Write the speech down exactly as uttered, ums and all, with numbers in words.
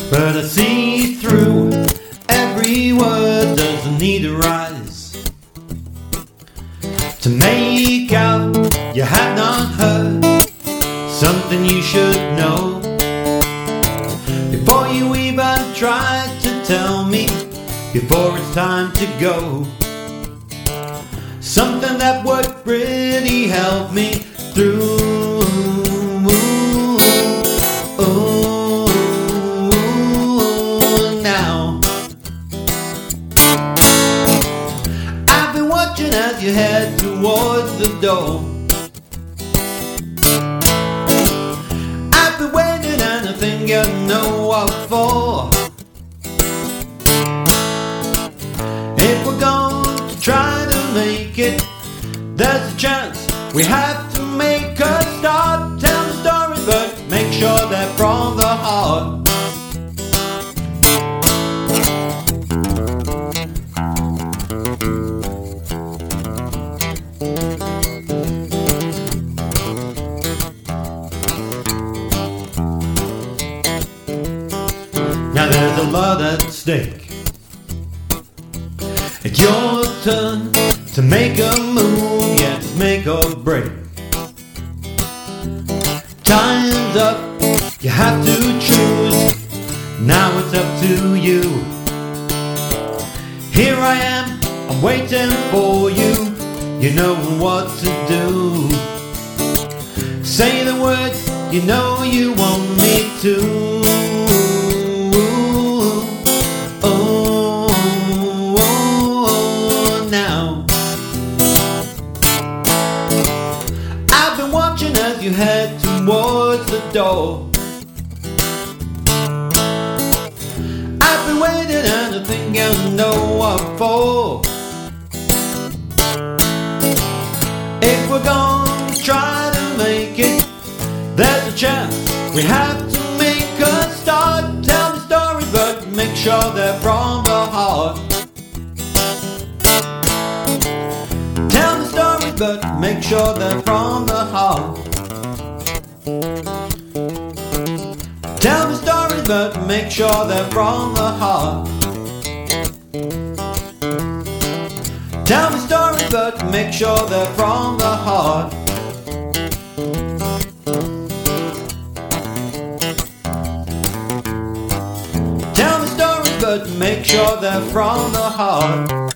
but I see through every word. Doesn't need to rise to make out you have not heard something you should know before you even try to tell me, before it's time to go. Something that would really help me through. Now I've been watching as you head towards the door. I've been waiting and I think you know what for. If we're going to try to make it, there's a chance we have to make a start. Tell the story, but make sure they're from the heart. Now there's a lot at stake. It's your turn to make a move, yes, make or break. Time's up, you have to choose. Now it's up to you. Here I am, I'm waiting for you. You know what to do. Say the words you know you want me to. As you head towards the door, I've been waiting and I think you know what for. If we're going to try to make it, there's a chance we have to make a start. Tell the story, but make sure they're from the heart. Tell the story, but make sure they're from the heart. Tell the story, but make sure they're from the heart. Tell the story, but make sure they're from the heart. Tell the story, but make sure they're from the heart.